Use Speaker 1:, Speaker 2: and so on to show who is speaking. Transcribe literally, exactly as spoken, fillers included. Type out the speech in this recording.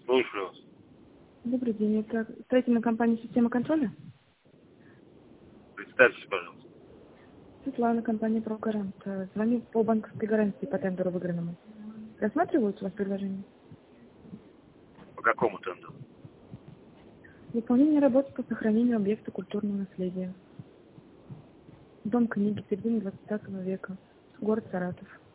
Speaker 1: Слушаю вас.
Speaker 2: Добрый день. Это строительная компания «Система контроля»?
Speaker 1: Представьтесь, пожалуйста.
Speaker 2: Светлана, компания «Прогарант». Звоню по банковской гарантии по тендеру выигранному. Рассматривают у вас предложение?
Speaker 1: По какому тендеру?
Speaker 2: Выполнение работ по сохранению объекта культурного наследия. Дом книги середины двадцать пятого века. Город Саратов.